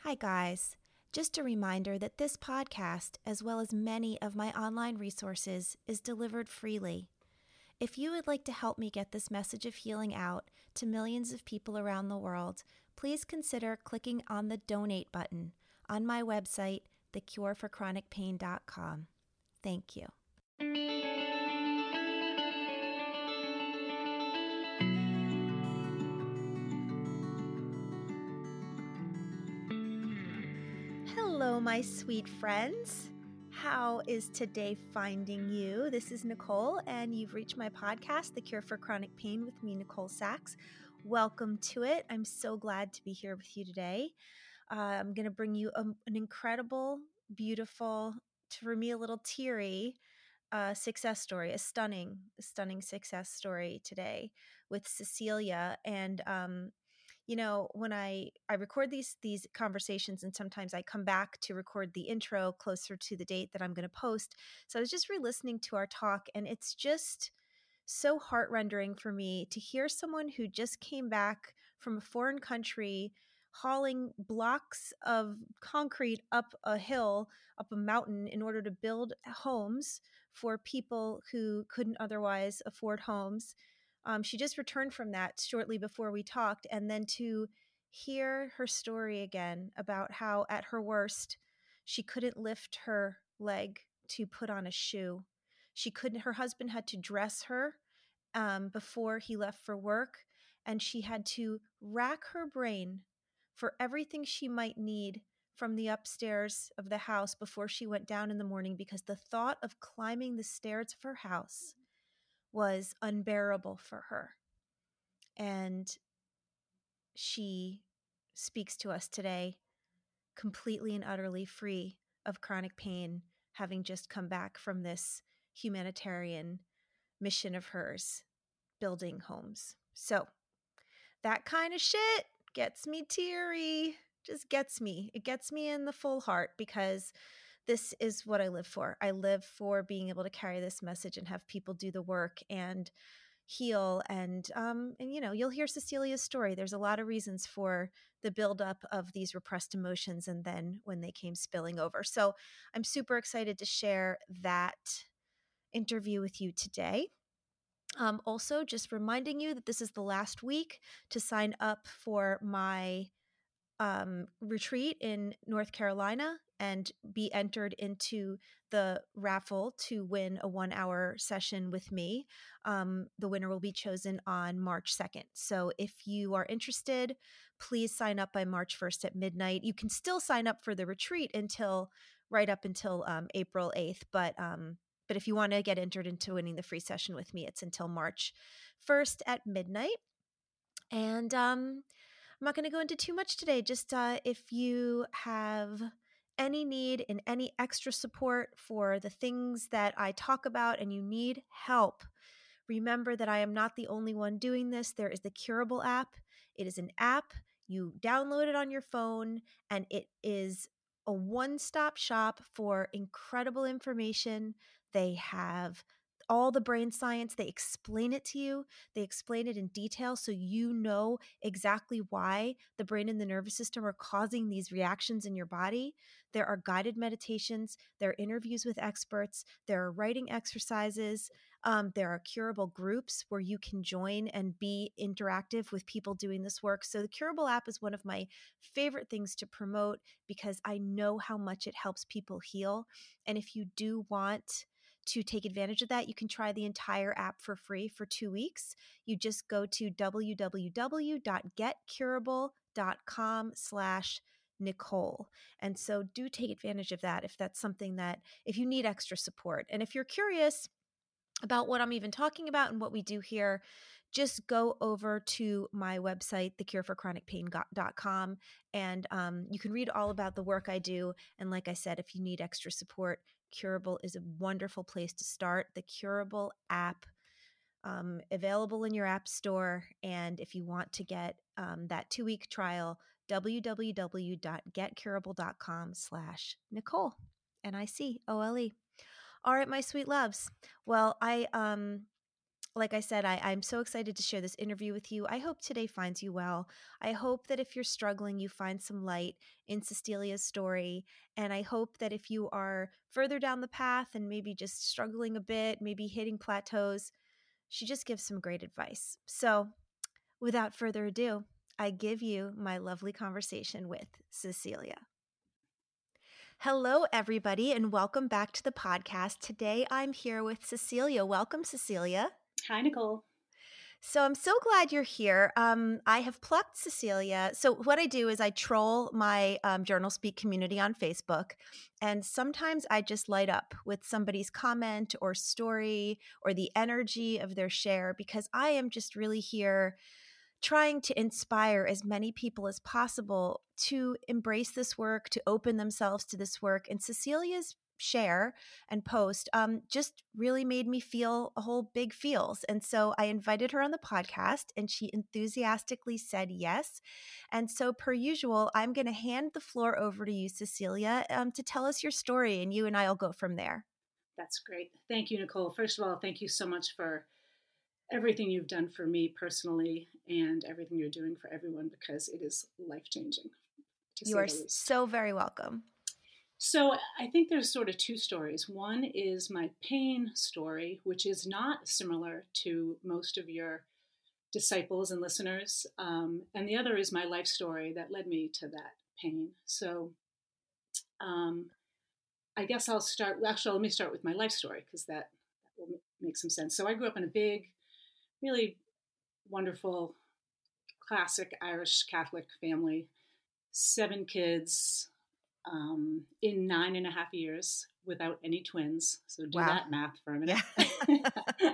Hi, guys. Just a reminder that this podcast, as well as many of my online resources, is delivered freely. If you would like to help me get this message of healing out to millions of people around the world, please consider clicking on the donate button on my website, thecureforchronicpain.com. Thank you. Hello, my sweet friends. How is today finding you? This is Nicole, and you've reached my podcast, The Cure for Chronic Pain with me, Nicole Sachs. Welcome to it. I'm so glad to be here with you today. I'm going to bring you an incredible, beautiful, for me, a little teary success story, a stunning success story today with Cecilia. And when I record these conversations, and sometimes I come back to record the intro closer to the date that I'm going to post. So I was just re-listening to our talk, and it's just so heart-rending for me to hear someone who just came back from a foreign country hauling blocks of concrete up a hill, up a mountain, in order to build homes for people who couldn't otherwise afford homes. She just returned from that shortly before we talked, and then to hear her story again about how at her worst, she couldn't lift her leg to put on a shoe. Her husband had to dress her before he left for work, and she had to rack her brain for everything she might need from the upstairs of the house before she went down in the morning, because the thought of climbing the stairs of her house was unbearable for her. And she speaks to us today completely and utterly free of chronic pain, having just come back from this humanitarian mission of hers, building homes. So that kind of shit gets me teary, just gets me. It gets me in the full heart, because this is what I live for. I live for being able to carry this message and have people do the work and heal. And you'll hear Cecilia's story. There's a lot of reasons for the buildup of these repressed emotions, and then when they came spilling over. So I'm super excited to share that interview with you today. Also, just reminding you that this is the last week to sign up for my retreat in North Carolina and be entered into the raffle to win a 1-hour session with me. The winner will be chosen on March 2nd. So if you are interested, please sign up by March 1st at midnight. You can still sign up for the retreat right up until April 8th, but if you want to get entered into winning the free session with me, it's until March 1st at midnight. And I'm not going to go into too much today. Just if you have any need in any extra support for the things that I talk about and you need help, remember that I am not the only one doing this. There is the Curable app. It is an app. You download it on your phone, and it is a one-stop shop for incredible information. They have all the brain science. They explain it to you. They explain it in detail so you know exactly why the brain and the nervous system are causing these reactions in your body. There are guided meditations. There are interviews with experts. There are writing exercises. There are curable groups where you can join and be interactive with people doing this work. So the Curable app is one of my favorite things to promote, because I know how much it helps people heal. And if you do want to take advantage of that, you can try the entire app for free for 2 weeks. You just go to www.getcurable.com/Nicole. And so do take advantage of that if that's something if you need extra support. And if you're curious about what I'm even talking about and what we do here, just go over to my website, thecureforchronicpain.com, and you can read all about the work I do. And like I said, if you need extra support, Curable is a wonderful place to start. The Curable app, available in your app store. And if you want to get that 2-week trial, www.getcurable.com/Nicole, NICOLE. All right, my sweet loves. Well, like I said, I'm so excited to share this interview with you. I hope today finds you well. I hope that if you're struggling, you find some light in Cecilia's story. And I hope that if you are further down the path and maybe just struggling a bit, maybe hitting plateaus, she just gives some great advice. So without further ado, I give you my lovely conversation with Cecilia. Hello, everybody, and welcome back to the podcast. Today I'm here with Cecilia. Welcome, Cecilia. Hi, Nicole. So I'm so glad you're here. I have plucked Cecilia. So what I do is I troll my Journal Speak community on Facebook, and sometimes I just light up with somebody's comment or story or the energy of their share because I am just really here trying to inspire as many people as possible to embrace this work, to open themselves to this work. And Cecilia's share and post just really made me feel a whole big feels. And so I invited her on the podcast and she enthusiastically said yes. And so per usual, I'm going to hand the floor over to you, Cecilia, to tell us your story and you and I will go from there. That's great. Thank you, Nicole. First of all, thank you so much for everything you've done for me personally and everything you're doing for everyone because it is life-changing, to You say are the least. so very welcome. So I think there's sort of two stories. One is my pain story, which is not similar to most of your disciples and listeners. And the other is my life story that led me to that pain. So I guess I'll start. Actually, let me start with my life story because that will make some sense. So I grew up in a big, really wonderful, classic Irish Catholic family. 7 kids in 9.5 years without any twins. So do Wow. that math for a minute. Yeah.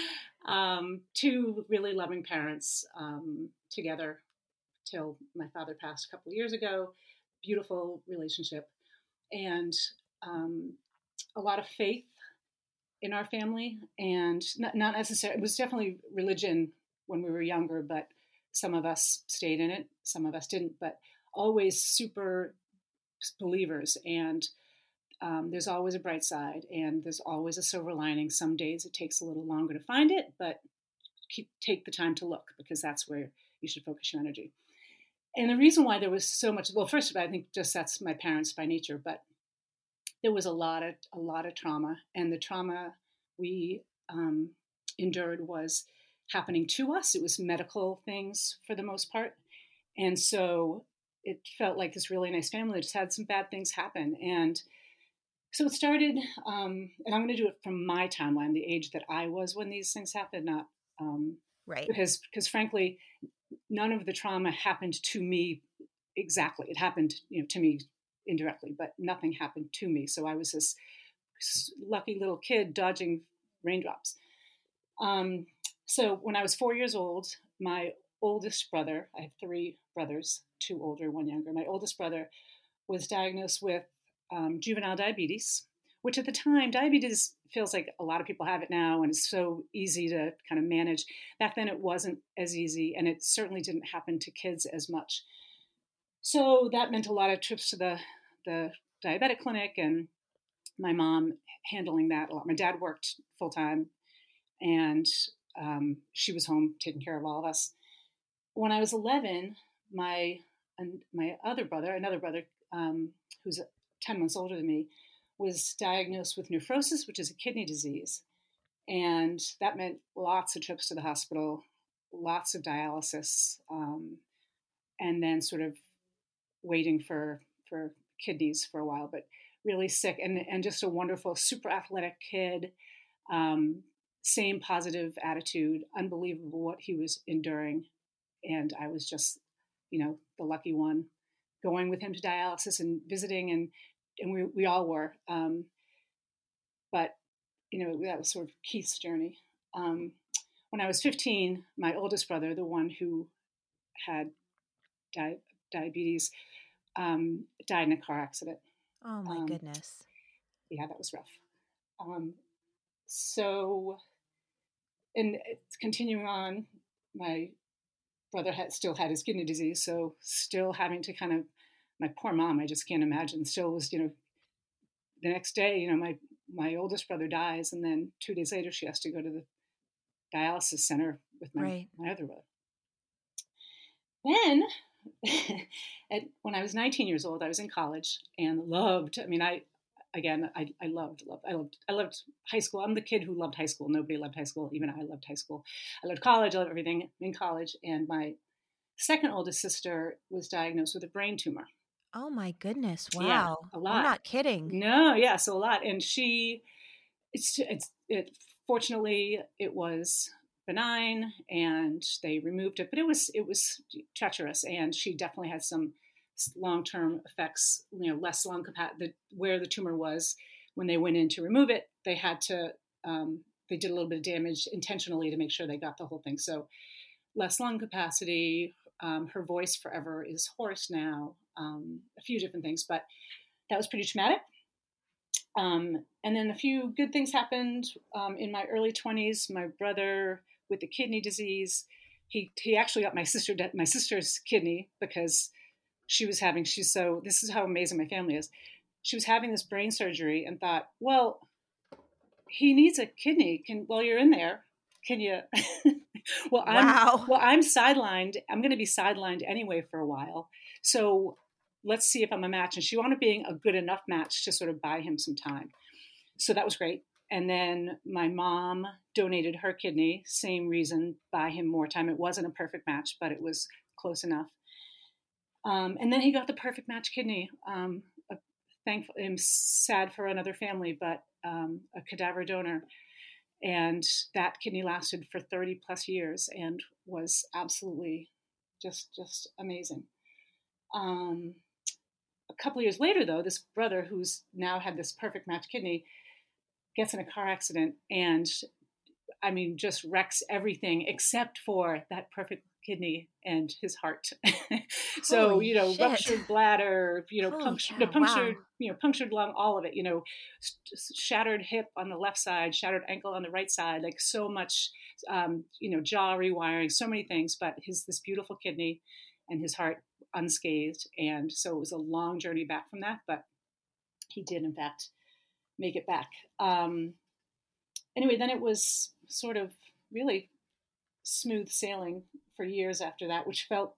2 really loving parents together till my father passed a couple of years ago. Beautiful relationship. And a lot of faith in our family, and not necessarily, it was definitely religion when we were younger, but some of us stayed in it, some of us didn't, but always super believers. And there's always a bright side and there's always a silver lining. Some days it takes a little longer to find it, but take the time to look because that's where you should focus your energy. And the reason why there was so much, well, first of all, I think just that's my parents by nature, but there was a lot of trauma, and the trauma we endured was happening to us. It was medical things for the most part, and so it felt like this really nice family that just had some bad things happen. And so it started, and I'm going to do it from my timeline, the age that I was when these things happened, not Right. because frankly, none of the trauma happened to me exactly. It happened, to me indirectly, but nothing happened to me. So I was this lucky little kid dodging raindrops. So when I was 4 years old, my oldest brother, I have 3 brothers, 2 older, 1 younger. My oldest brother was diagnosed with juvenile diabetes, which at the time, diabetes feels like a lot of people have it now and it's so easy to kind of manage. Back then it wasn't as easy, and it certainly didn't happen to kids as much. So that meant a lot of trips to the diabetic clinic and my mom handling that a lot. My dad worked full time and she was home taking care of all of us. When I was 11, my other brother, another brother who's 10 months older than me, was diagnosed with nephrosis, which is a kidney disease. And that meant lots of trips to the hospital, lots of dialysis, and then sort of waiting for kidneys for a while, but really sick and just a wonderful, super athletic kid. Same positive attitude, unbelievable what he was enduring. And I was just, the lucky one going with him to dialysis and visiting, and we all were. But, that was sort of Keith's journey. When I was 15, my oldest brother, the one who had diabetes, died in a car accident. Oh my goodness. Yeah, that was rough. So, and continuing on, my brother still had his kidney disease, so still having to kind of, my poor mom, I just can't imagine, still was, the next day, my oldest brother dies, and then 2 days later she has to go to the dialysis center with Right. my other brother. Then, when I was 19 years old, I was in college and loved. I mean, I loved high school. I'm the kid who loved high school. Nobody loved high school. Even I loved high school. I loved college. I loved everything in college. And my second oldest sister was diagnosed with a brain tumor. Oh my goodness. Yeah, Wow. a lot. You're not kidding. No, yeah, so a lot. And fortunately it was benign and they removed it, but it was treacherous, and she definitely had some long-term effects, less lung capacity. Where the tumor was, when they went in to remove it, they had to, they did a little bit of damage intentionally to make sure they got the whole thing. So less lung capacity, her voice forever is hoarse now, a few different things, but that was pretty traumatic. And then a few good things happened in my early 20s. My brother with the kidney disease, he actually got my sister's kidney because this is how amazing my family is. She was having this brain surgery and thought, well, he needs a kidney. While you're in there, can you? Wow. I'm sidelined. I'm going to be sidelined anyway for a while. So let's see if I'm a match. And she wound up being a good enough match to sort of buy him some time. So that was great. And then my mom donated her kidney, same reason, buy him more time. It wasn't a perfect match, but it was close enough. And then he got the perfect match kidney. I'm sad for another family, but a cadaver donor. And that kidney lasted for 30 plus years and was absolutely just amazing. A couple of years later, though, this brother who's now had this perfect match kidney gets in a car accident and, I mean, just wrecks everything except for that perfect kidney and his heart. So, ruptured bladder, punctured lung, all of it, shattered hip on the left side, shattered ankle on the right side, like so much, jaw rewiring, so many things, but this beautiful kidney and his heart unscathed. And so it was a long journey back from that, but he did in fact make it back. Anyway, then it was sort of really smooth sailing for years after that, which felt,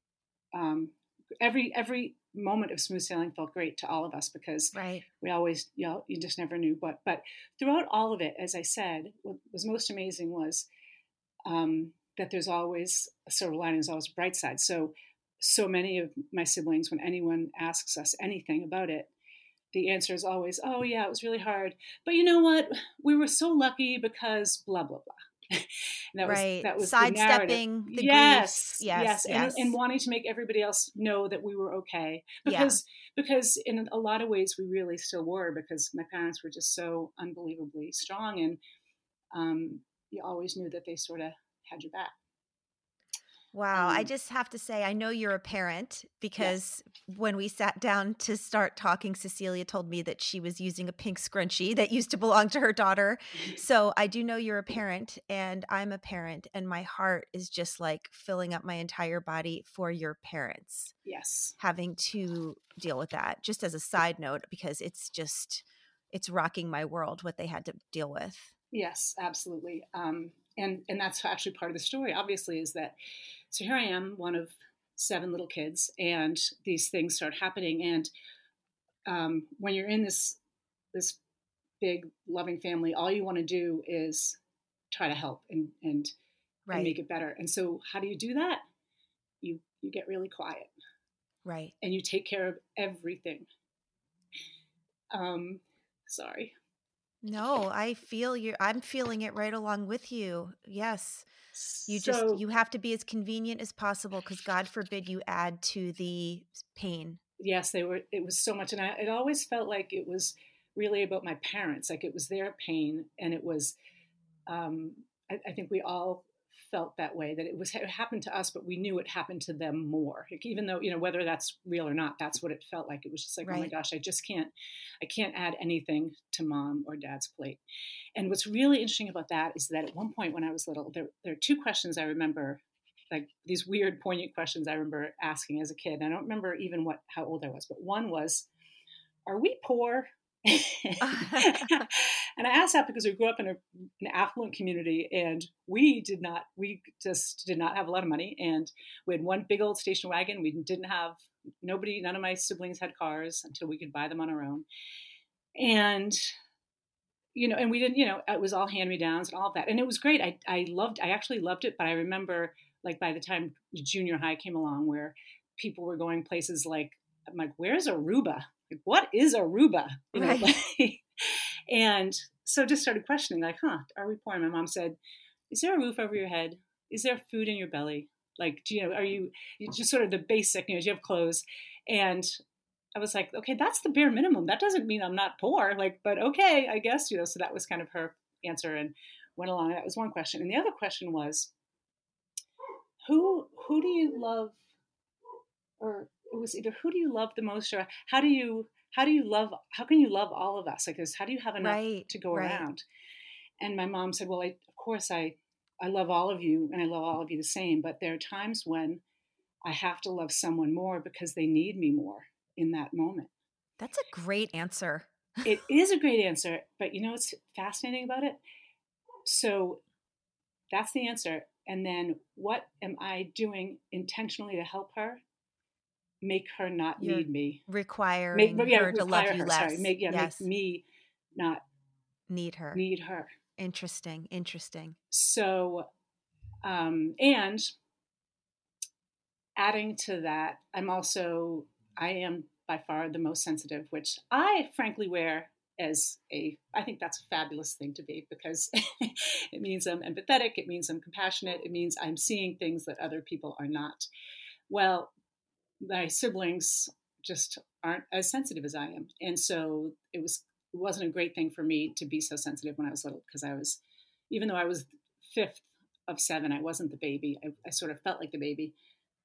every moment of smooth sailing felt great to all of us because right. We always, you just never knew. But throughout all of it, as I said, what was most amazing was that there's always a silver lining, there's always a bright side. So many of my siblings, when anyone asks us anything about it, the answer is always, oh yeah, it was really hard. But you know what? We were so lucky because blah, blah, blah. That was sidestepping the griefs. Yes. And wanting to make everybody else know that we were okay. Because in a lot of ways we really still were, because my parents were just so unbelievably strong, and you always knew that they sort of had your back. Wow. I just have to say, I know you're a parent because when we sat down to start talking, Cecilia told me that she was using a pink scrunchie that used to belong to her daughter. So I do know you're a parent and I'm a parent, and my heart is just like filling up my entire body for your parents. Yes. Having to deal with that, just as a side note, because it's rocking my world what they had to deal with. Yes, absolutely. And that's actually part of the story, obviously, is that, so here I am, one of 7 little kids, and these things start happening. And when you're in this big loving family, all you want to do is try to help and make it better. And so how do you do that? You get really quiet. Right. And you take care of everything. Sorry. No, I feel you. I'm feeling it right along with you. Yes. You have to be as convenient as possible, because God forbid you add to the pain. Yes, it was so much. And it always felt like it was really about my parents. Like it was their pain. And it was, I think we all felt that way, that it happened to us, but we knew it happened to them more. Like, even though, whether that's real or not, that's what it felt like. It was just like, right. Oh my gosh, I can't add anything to mom or dad's plate. And what's really interesting about that is that at one point when I was little, there are 2 questions I remember, like these weird, poignant questions I remember asking as a kid. I don't remember even how old I was, but one was, are we poor? And I asked that because we grew up in an affluent community, and we just did not have a lot of money. And we had one big old station wagon. We didn't have, none of my siblings had cars until we could buy them on our own. And, and we didn't, it was all hand-me-downs and all of that. And it was great. I actually loved it. But I remember, like, by the time junior high came along, where people were going places like, I'm like, where's Aruba? Like, what is Aruba? Right. And so just started questioning, like, are we poor? And my mom said, is there a roof over your head? Is there food in your belly? Like, are you just sort of the basic, do you have clothes? And I was like, okay, that's the bare minimum. That doesn't mean I'm not poor. Like, but okay, I guess, so that was kind of her answer, and went along. That was one question. And the other question was, who do you love? Or it was either, who do you love the most, or how can you love all of us? Like, how do you have enough to go around? And my mom said, well, of course I love all of you, and I love all of you the same, but there are times when I have to love someone more because they need me more in that moment. That's a great answer. It is a great answer, but what's fascinating about it? So that's the answer. And then what am I doing intentionally to help her? Make her not need me. Requiring her to love you less. Sorry, make me not need her. Interesting. So, and adding to that, I am by far the most sensitive, which I frankly wear as I think that's a fabulous thing to be, because it means I'm empathetic. It means I'm compassionate. It means I'm seeing things that other people are not. Well, my siblings just aren't as sensitive as I am. And so it wasn't a great thing for me to be so sensitive when I was little, because even though I was fifth of seven, I wasn't the baby. I sort of felt like the baby.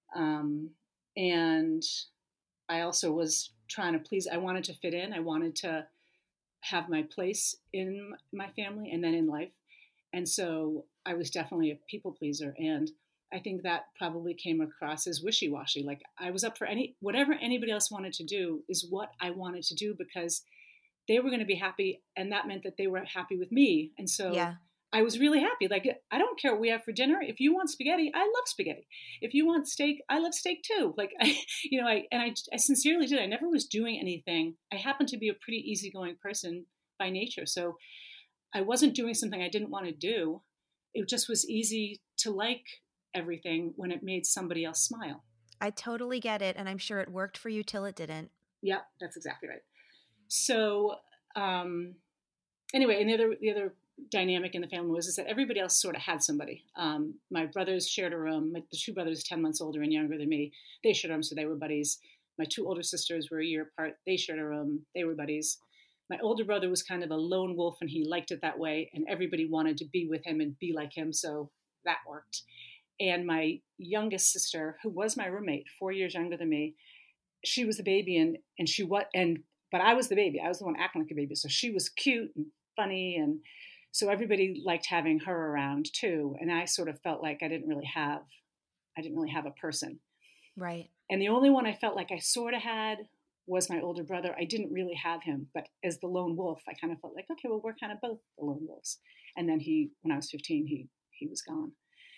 And I also was trying to please. I wanted to fit in. I wanted to have my place in my family and then in life. And so I was definitely a people pleaser. And I think that probably came across as wishy-washy. Like, I was up for whatever anybody else wanted to do is what I wanted to do, because they were going to be happy. And that meant that they were happy with me. And so I was really happy. Like, I don't care what we have for dinner. If you want spaghetti, I love spaghetti. If you want steak, I love steak too. Like, I sincerely did. I never was doing anything. I happened to be a pretty easygoing person by nature. So I wasn't doing something I didn't want to do. It just was easy to like everything when it made somebody else smile. I totally get it. And I'm sure it worked for you till it didn't. Yeah, that's exactly right. So, anyway, and the other dynamic in the family was that everybody else sort of had somebody. My brothers shared a room. The two brothers, 10 months older and younger than me, they shared a room, so they were buddies. My two older sisters were a year apart. They shared a room. They were buddies. My older brother was kind of a lone wolf, and he liked it that way, and everybody wanted to be with him and be like him, so that worked. And my youngest sister, who was my roommate, 4 years younger than me, she was the baby, but I was the baby. I was the one acting like a baby, so she was cute and funny, and so everybody liked having her around too. And I sort of felt like I didn't really have a person. Right. And the only one I felt like I sort of had was my older brother. I didn't really have him, but as the lone wolf, I kind of felt like, okay, well, we're kind of both the lone wolves. And then when I was 15, he was gone.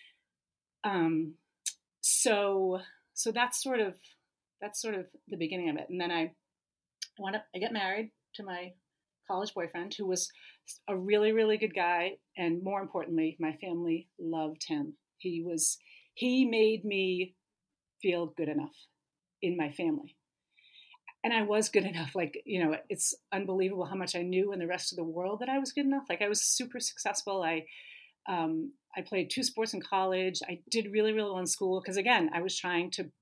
So that's sort of the beginning of it. And then I get married to my college boyfriend, who was a really, really good guy. And more importantly, my family loved him. He made me feel good enough in my family. And I was good enough. Like, it's unbelievable how much I knew in the rest of the world that I was good enough. Like, I was super successful. I played 2 sports in college. I did really, really well in school, because, again, I was trying to,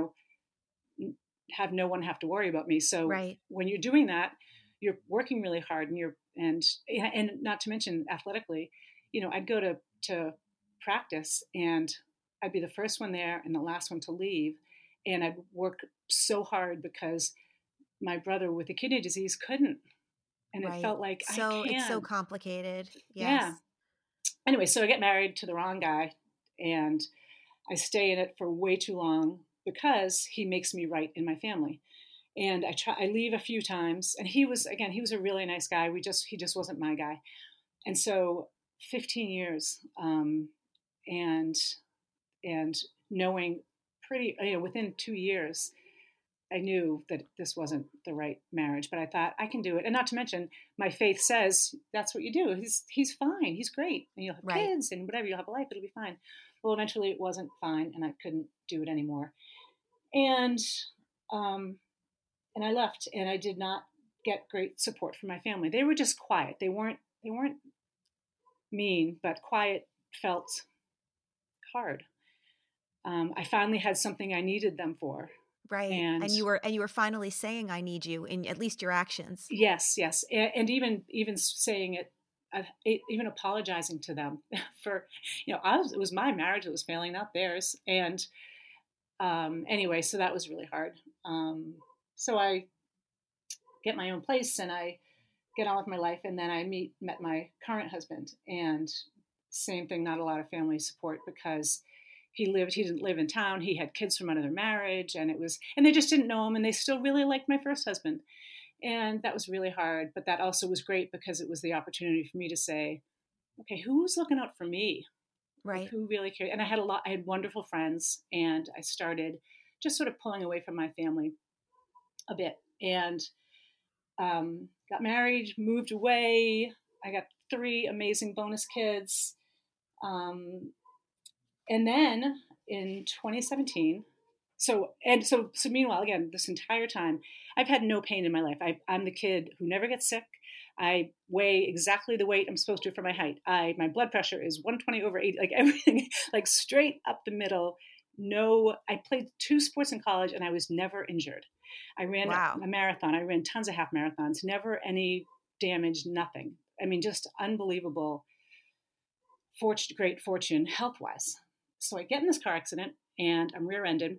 have no one have to worry about me. So when you're doing that, you're working really hard, and not to mention athletically, I'd go to practice, and I'd be the first one there and the last one to leave. And I'd work so hard because my brother with the kidney disease couldn't. And it felt like I can't. It's so complicated. Yes. Yeah. Anyway, so I get married to the wrong guy, and I stay in it for way too long because he makes me right in my family. And I leave a few times, and he was a really nice guy. He just wasn't my guy. And so 15 years, and knowing within 2 years, I knew that this wasn't the right marriage, but I thought I can do it. And not to mention, my faith says that's what you do. He's fine. He's great. And you'll have Right. kids and whatever. You'll have a life. It'll be fine. Well, eventually it wasn't fine, and I couldn't do it anymore. And I left, and I did not get great support from my family. They were just quiet. They weren't mean, but quiet felt hard. I finally had something I needed them for. Right. And you were finally saying, I need you, in at least your actions. Yes. And even saying it, even apologizing to them for, it was my marriage that was failing, not theirs. And anyway, so that was really hard. So I get my own place and I get on with my life. And then I met my current husband, and same thing, not a lot of family support, because he didn't live in town. He had kids from another marriage, and they just didn't know him, and they still really liked my first husband. And that was really hard, but that also was great because it was the opportunity for me to say, okay, who's looking out for me? Right. Like, who really cared? And I had wonderful friends, and I started just sort of pulling away from my family a bit, and got married, moved away. I got 3 amazing bonus kids. And then in 2017, so meanwhile, again, this entire time, I've had no pain in my life. I'm the kid who never gets sick. I weigh exactly the weight I'm supposed to for my height. My blood pressure is 120/80, like everything, like straight up the middle. No, I played 2 sports in college, and I was never injured. I ran a marathon. I ran tons of half marathons, never any damage, nothing. I mean, just unbelievable, great fortune health-wise. So I get in this car accident, and I'm rear-ended.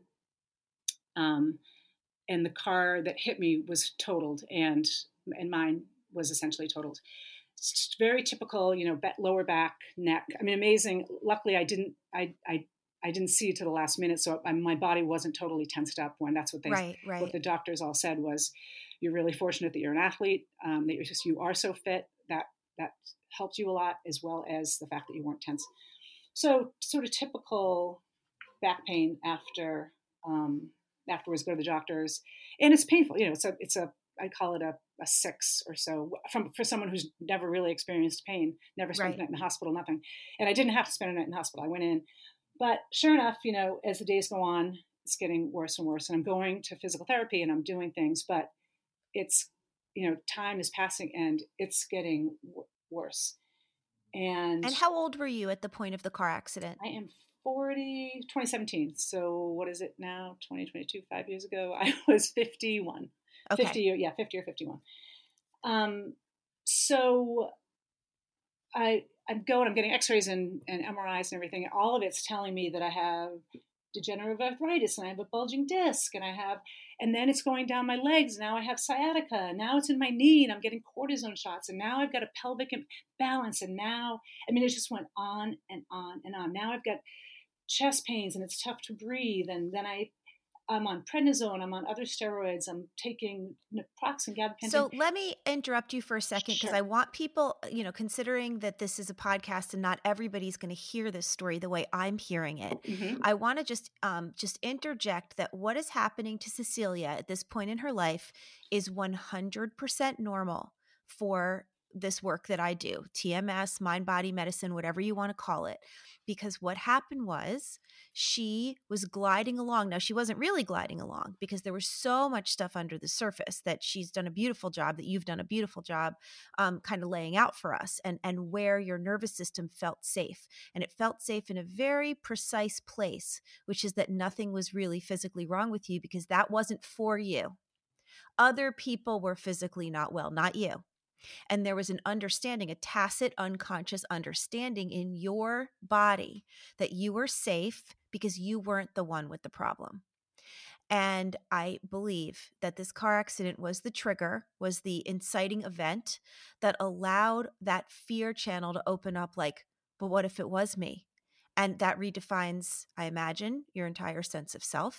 And the car that hit me was totaled, and mine was essentially totaled. It's very typical, lower back, neck. I mean, amazing. Luckily, I didn't see it to the last minute, so my body wasn't totally tensed up when that's what what the doctors all said was, you're really fortunate that you're an athlete, that you are so fit, that helped you a lot, as well as the fact that you weren't tense. So sort of typical back pain afterwards, go to the doctors, and it's painful. It's a I call it a 6 or so for someone who's never really experienced pain, never spent a night in the hospital, nothing. And I didn't have to spend a night in the hospital. I went in, but sure enough, as the days go on, it's getting worse and worse. And I'm going to physical therapy and I'm doing things, but it's, time is passing and it's getting worse. And how old were you at the point of the car accident? I am 40, 2017. So what is it now? 2022, 5 years ago, I was 51. Okay. 50 or 51. So I'm getting x-rays and MRIs and everything. And all of it's telling me that I have degenerative arthritis and I have a bulging disc and then it's going down my legs. Now I have sciatica. Now it's in my knee and I'm getting cortisone shots. And now I've got a pelvic imbalance. And now, it just went on and on and on. Now I've got chest pains and it's tough to breathe. And then I'm on prednisone, I'm on other steroids, I'm taking naproxen, gabapentin. So let me interrupt you for a second, because I want people, considering that this is a podcast and not everybody's going to hear this story the way I'm hearing it, mm-hmm. I want to just interject that what is happening to Cecilia at this point in her life is 100% normal for this work that I do, TMS, mind, body, medicine, whatever you want to call it. Because what happened was she was gliding along. Now, she wasn't really gliding along because there was so much stuff under the surface that she's done a beautiful job, that you've done a beautiful job kind of laying out for us, and where your nervous system felt safe. And it felt safe in a very precise place, which is that nothing was really physically wrong with you because that wasn't for you. Other people were physically not well, not you. And there was an understanding, a tacit, unconscious understanding in your body that you were safe because you weren't the one with the problem. And I believe that this car accident was the trigger, was the inciting event that allowed that fear channel to open up, like, but what if it was me? And that redefines, I imagine, your entire sense of self,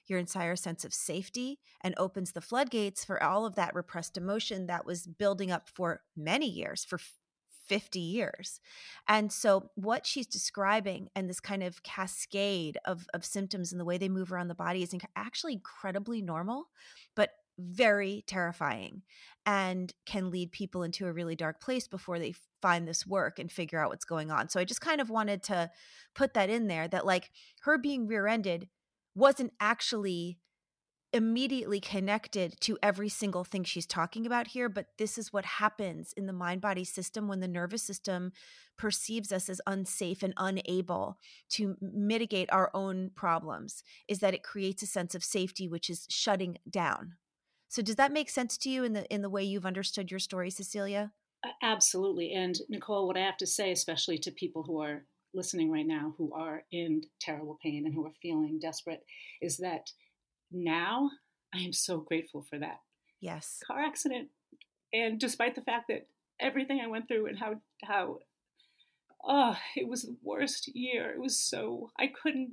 your entire sense of safety and opens the floodgates for all of that repressed emotion that was building up for many years, for 50 years. And so what she's describing and this kind of cascade of symptoms and the way they move around the body is actually incredibly normal, but very terrifying, and can lead people into a really dark place before they find this work and figure out what's going on. So I just kind of wanted to put that in there, that like her being rear-ended wasn't actually immediately connected to every single thing she's talking about here, but this is what happens in the mind-body system when the nervous system perceives us as unsafe and unable to mitigate our own problems, is that it creates a sense of safety, which is shutting down. So does that make sense to you in the way you've understood your story, Cecilia? Absolutely. And Nicole, what I have to say, especially to people who are listening right now, who are in terrible pain and who are feeling desperate, is that now I am so grateful for that Yes. car accident. And despite the fact that everything I went through and how it was the worst year. It was so, I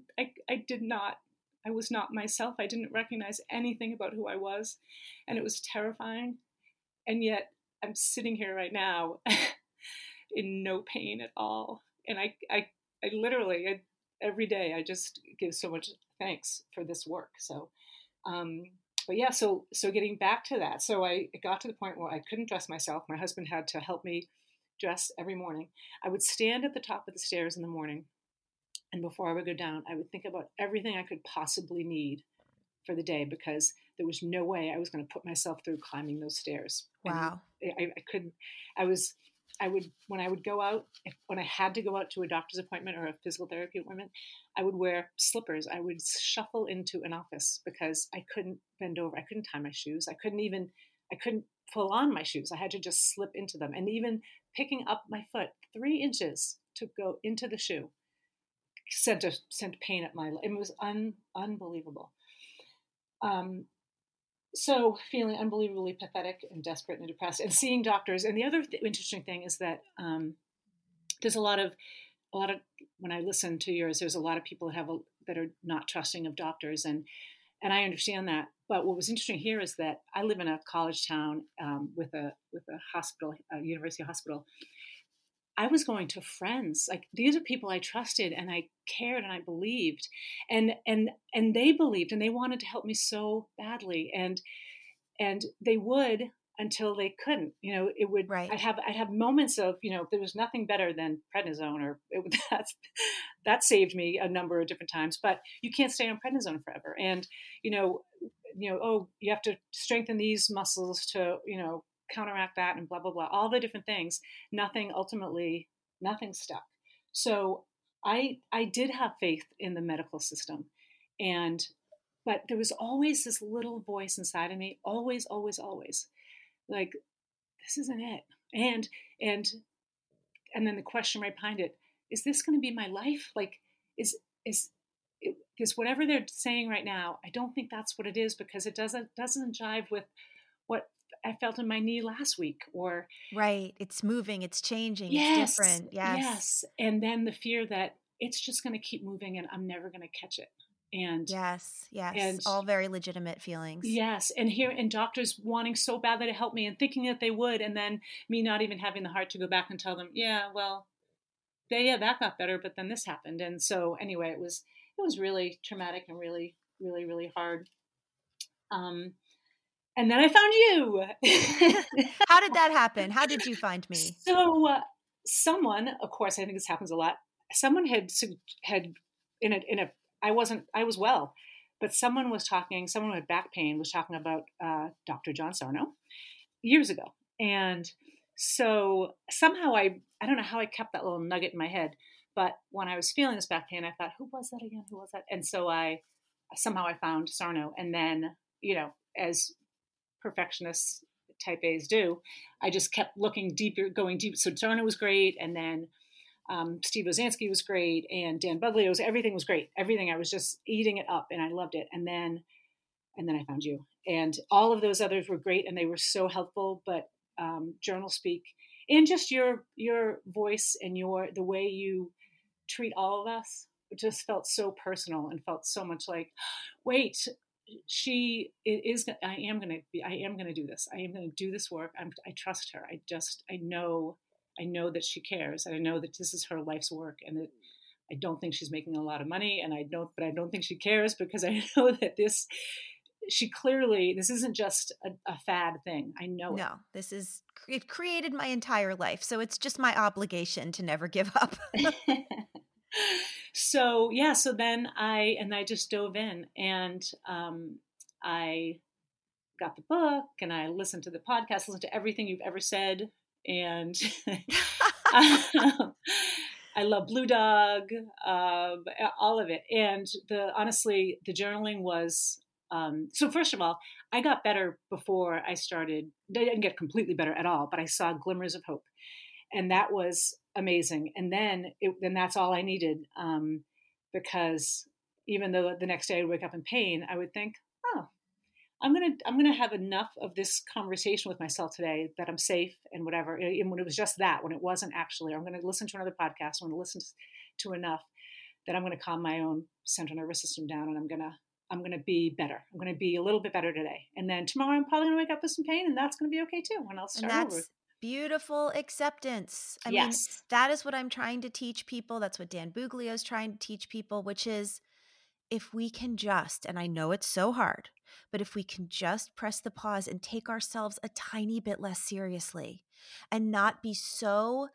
was not myself. I didn't recognize anything about who I was. And it was terrifying. And yet I'm sitting here right now in no pain at all. And I literally, every day, I just give so much thanks for this work. So, but yeah, so getting back to that. So I got to the point where I couldn't dress myself. My husband had to help me dress every morning. I would stand at the top of the stairs in the morning, and before I would go down, I would think about everything I could possibly need for the day, because there was no way I was going to put myself through climbing those stairs. Wow. I couldn't. When I would go out, when I had to go out to a doctor's appointment or a physical therapy appointment, I would wear slippers. I would shuffle into an office because I couldn't bend over. I couldn't tie my shoes. I couldn't pull on my shoes. I had to just slip into them. And even picking up my foot 3 inches to go into the shoe sent pain at my leg. It was unbelievable. So feeling unbelievably pathetic and desperate and depressed, and seeing doctors. And the other interesting thing is that there's a lot of when I listen to yours, there's a lot of people that are not trusting of doctors, and I understand that. But what was interesting here is that I live in a college town with a hospital, a university hospital. I was going to friends. Like, these are people I trusted and I cared and I believed, and they believed, and they wanted to help me so badly, and they would, until they couldn't. It would. Right. I'd have moments of, there was nothing better than prednisone, or that saved me a number of different times. But you can't stay on prednisone forever, and you have to strengthen these muscles to counteract that, and blah blah blah, all the different things. Nothing stuck. So I did have faith in the medical system, but there was always this little voice inside of me, always, like, this isn't it. And then the question right behind it, is this going to be my life? Like, is whatever they're saying right now, I don't think that's what it is, because it doesn't jive with what I felt in my knee last week. Or right, it's moving, it's changing, yes, it's different. Yes. And then the fear that it's just going to keep moving and I'm never going to catch it. And yes, and all very legitimate feelings. Yes, and doctors wanting so badly to help me and thinking that they would, and then me not even having the heart to go back and tell them, that got better, but then this happened. And so anyway, it was really traumatic and really, really, really hard. And then I found you. How did that happen? How did you find me? So someone, of course, I think this happens a lot. Someone had I was well, but someone who had back pain was talking about Dr. John Sarno years ago. And so somehow I don't know how I kept that little nugget in my head, but when I was feeling this back pain, I thought, who was that again? Who was that? And so I found Sarno. And then, as perfectionists type A's do, I just kept looking deeper, going deep. So Sarno was great. And then Steve Ozansky was great, and Dan Buglio, everything was great. Everything, I was just eating it up and I loved it. And then I found you, and all of those others were great and they were so helpful. But Journal Speak, and just your voice and the way you treat all of us, it just felt so personal and felt so much like, wait, I am going to do this. I am going to do this work. I trust her. I know that she cares. And I know that this is her life's work, and that I don't think she's making a lot of money, but I don't think she cares, because I know that this isn't just a fad thing. I know No, it created my entire life. So it's just my obligation to never give up. it. So yeah, so then I just dove in, and I got the book, and I listened to the podcast, listened to everything you've ever said, and I love Blue Dog, all of it. And honestly, the journaling was, so first of all, I got better before I started. I didn't get completely better at all, but I saw glimmers of hope, and that was amazing. And then that's all I needed, because even though the next day I would wake up in pain, I would think, oh, I'm gonna have enough of this conversation with myself today that I'm safe and whatever. And when it was just that, when it wasn't actually, I'm gonna listen to another podcast, I'm gonna listen to enough that I'm gonna calm my own central nervous system down, and I'm gonna be better. I'm gonna be a little bit better today, and then tomorrow I'm probably gonna wake up with some pain, and that's gonna be okay too. And I'll start over. Beautiful acceptance. I mean, Yes. that is what I'm trying to teach people. That's what Dan Buglio is trying to teach people, which is, if we can just, and I know it's so hard, but if we can just press the pause and take ourselves a tiny bit less seriously, and not be so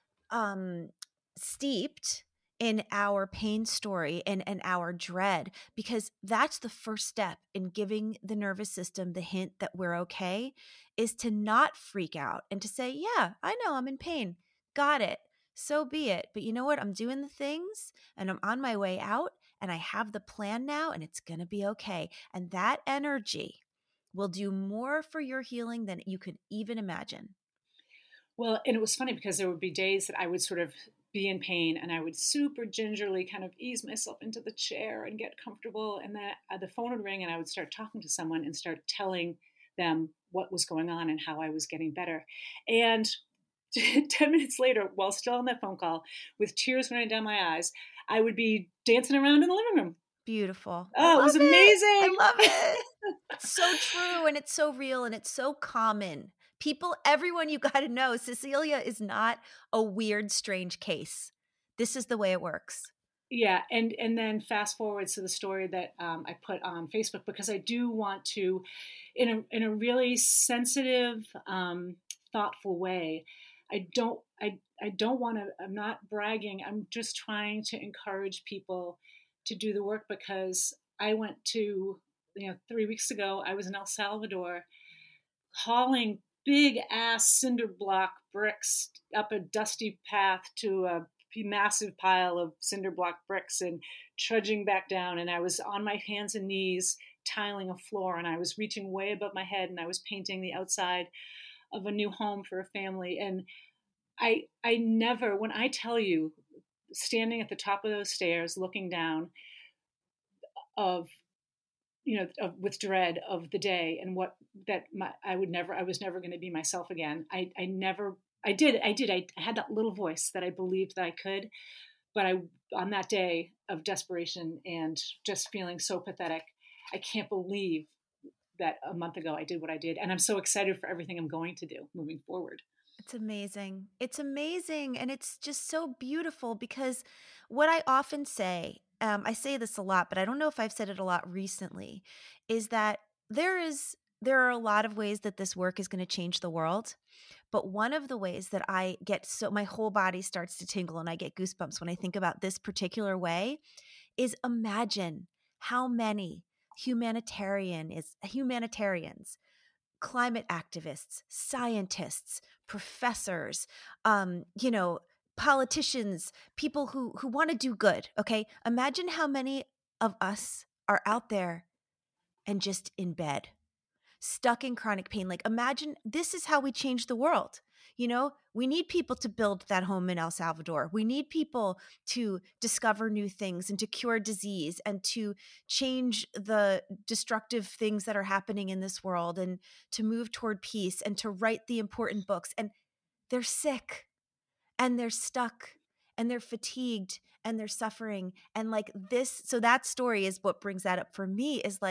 steeped in our pain story and our dread, because that's the first step in giving the nervous system the hint that we're okay, is to not freak out and to say, yeah, I know I'm in pain. Got it. So be it. But you know what? I'm doing the things, and I'm on my way out, and I have the plan now, and it's going to be okay. And that energy will do more for your healing than you could even imagine. Well, and it was funny because there would be days that I would sort of be in pain, and I would super gingerly kind of ease myself into the chair and get comfortable. And then the phone would ring, and I would start talking to someone and start telling them what was going on and how I was getting better. And 10 minutes later, while still on that phone call, with tears running down my eyes, I would be dancing around in the living room. Beautiful. Oh, it was amazing. I love it. It's so true, and it's so real, and it's so common. People, everyone, you got to know, Cecilia is not a weird, strange case. This is the way it works. Yeah, and then fast forward to the story that I put on Facebook, because I do want to, in a really sensitive, thoughtful way. I don't want to. I'm not bragging. I'm just trying to encourage people to do the work, because I went to, 3 weeks ago. I was in El Salvador, hauling big ass cinder block bricks up a dusty path to a massive pile of cinder block bricks, and trudging back down. And I was on my hands and knees tiling a floor, and I was reaching way above my head, and I was painting the outside of a new home for a family. And I never, when I tell you, standing at the top of those stairs looking down, of with dread of the day, and what that I was never going to be myself again. I had that little voice that I believed that I could, but on that day of desperation and just feeling so pathetic, I can't believe that a month ago I did what I did, and I'm so excited for everything I'm going to do moving forward. It's amazing. It's amazing. And it's just so beautiful, because what I often say, I say this a lot, but I don't know if I've said it a lot recently, is that there are a lot of ways that this work is going to change the world. But one of the ways that I get my whole body starts to tingle and I get goosebumps when I think about this particular way is, imagine how many humanitarians, climate activists, scientists, professors, politicians, people who want to do good. Okay. Imagine how many of us are out there and just in bed, stuck in chronic pain. Like, imagine this is how we change the world. We need people to build that home in El Salvador. We need people to discover new things and to cure disease and to change the destructive things that are happening in this world, and to move toward peace and to write the important books. And they're sick and they're stuck and they're fatigued and they're suffering. And like this, so that story is what brings that up for me, is like,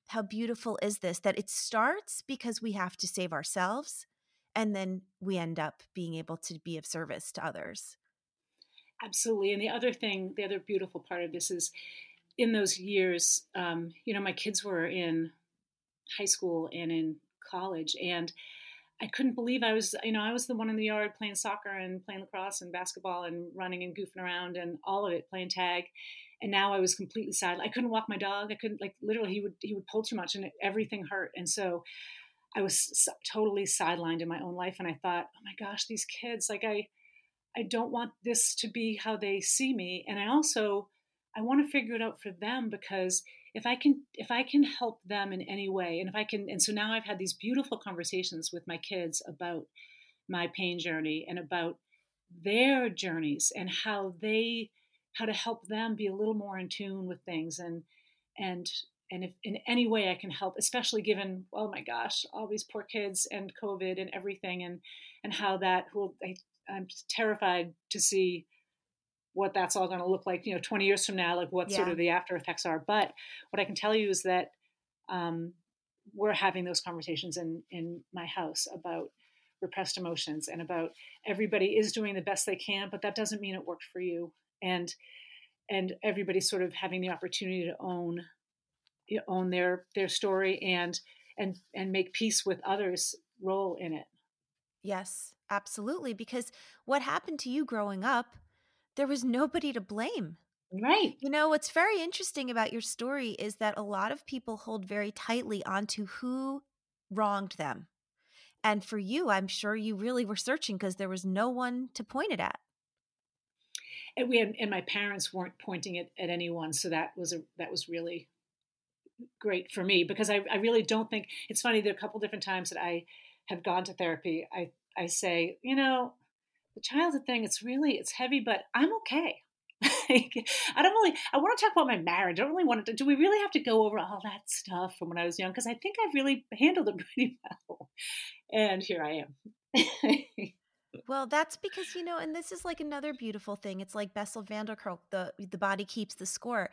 how beautiful is this, that it starts because we have to save ourselves, and then we end up being able to be of service to others. Absolutely. And the other beautiful part of this is in those years, my kids were in high school and in college, and I couldn't believe I was the one in the yard playing soccer and playing lacrosse and basketball and running and goofing around and all of it, playing tag. And now I was completely silent. I couldn't walk my dog. I couldn't, like, literally he would pull too much and everything hurt. And so I was totally sidelined in my own life. And I thought, oh my gosh, these kids, like I don't want this to be how they see me. And I want to figure it out for them, because if I can help them in any way, and if I can, and so now I've had these beautiful conversations with my kids about my pain journey and about their journeys and how to help them be a little more in tune with things, and and if in any way I can help, especially given, oh my gosh, all these poor kids and COVID and everything, and how that will, I'm terrified to see what that's all going to look like, 20 years from now, like what sort Yeah. of the after effects are. But what I can tell you is that um, we're having those conversations in my house about repressed emotions and about everybody is doing the best they can, but that doesn't mean it worked for you. And everybody's sort of having the opportunity to own their story and make peace with others' role in it. Yes, absolutely. Because what happened to you growing up, there was nobody to blame. Right. What's very interesting about your story is that a lot of people hold very tightly onto who wronged them. And for you, I'm sure you really were searching because there was no one to point it at. And my parents weren't pointing it at anyone, so that was really great for me, because I really don't think it's funny. There are a couple different times that I have gone to therapy. I say, the childhood thing, it's heavy, but I'm okay. Like, I want to talk about my marriage. I don't really want to. Do we really have to go over all that stuff from when I was young? Because I think I've really handled it pretty well. And here I am. Well, that's because, and this is like another beautiful thing. It's like Bessel van der Kolk, the body keeps the score.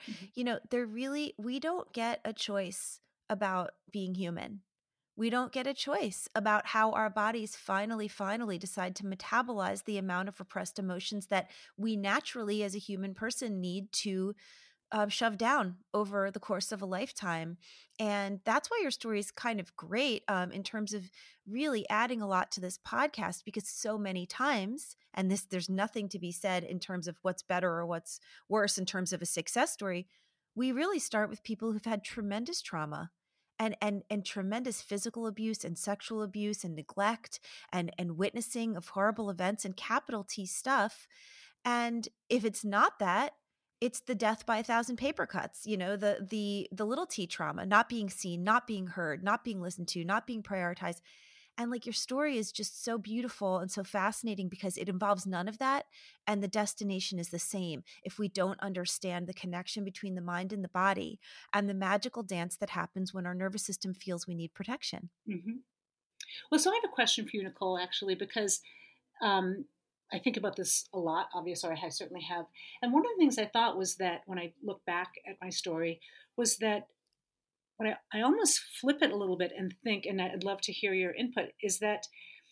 We don't get a choice about being human. We don't get a choice about how our bodies finally decide to metabolize the amount of repressed emotions that we naturally, as a human person, need to shove down over the course of a lifetime. And that's why your story is kind of great in terms of really adding a lot to this podcast, because so many times, and there's nothing to be said in terms of what's better or what's worse in terms of a success story. We really start with people who've had tremendous trauma and tremendous physical abuse and sexual abuse and neglect and witnessing of horrible events and capital T stuff. And if it's not that, it's the death by a thousand paper cuts, the little T trauma, not being seen, not being heard, not being listened to, not being prioritized. And like your story is just so beautiful and so fascinating because it involves none of that. And the destination is the same. If we don't understand the connection between the mind and the body and the magical dance that happens when our nervous system feels we need protection. Hmm. Well, so I have a question for you, Nicole, actually, because um, I think about this a lot. Obviously, I certainly have. And one of the things I thought was that when I look back at my story was that what I almost flip it a little bit and think, and I'd love to hear your input, is that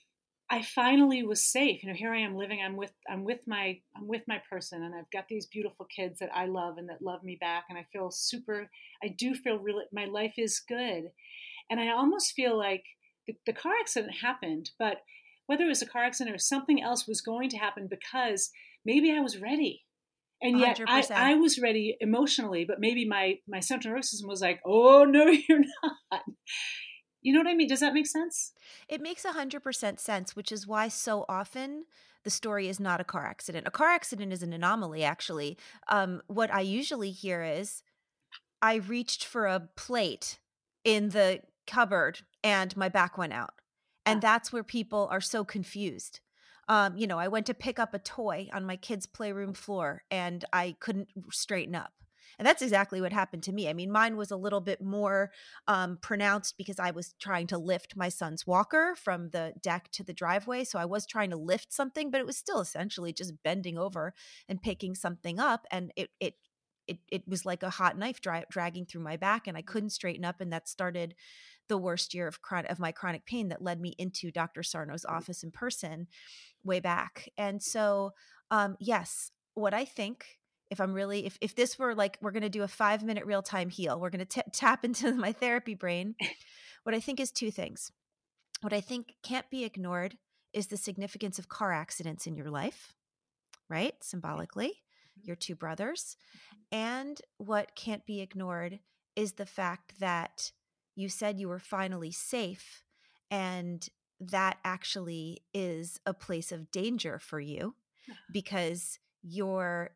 I finally was safe. Here I am living. I'm with my person, and I've got these beautiful kids that I love and that love me back, and I feel super. I do feel really. My life is good, and I almost feel like the car accident happened, but whether it was a car accident or something else was going to happen, because maybe I was ready. And yet I, 100%. I was ready emotionally, but maybe my central nervous system was like, oh, no, you're not. You know what I mean? Does that make sense? It makes 100% sense, which is why so often the story is not a car accident. A car accident is an anomaly, actually. What I usually hear is I reached for a plate in the cupboard and my back went out. And Ah, that's where people are so confused. I went to pick up a toy on my kid's playroom floor and I couldn't straighten up. And that's exactly what happened to me. I mean, mine was a little bit more pronounced because I was trying to lift my son's walker from the deck to the driveway. So I was trying to lift something, but it was still essentially just bending over and picking something up. And it it was like a hot knife dragging through my back, and I couldn't straighten up. And that started the worst year of my chronic pain that led me into Dr. Sarno's office in person way back. And so, yes, what I think, if this were like, we're going to do a 5-minute real-time heal, we're going to tap into my therapy brain. What I think is two things. What I think can't be ignored is the significance of car accidents in your life, right? Symbolically, your two brothers. And what can't be ignored is the fact that you said you were finally safe, and that actually is a place of danger for you because your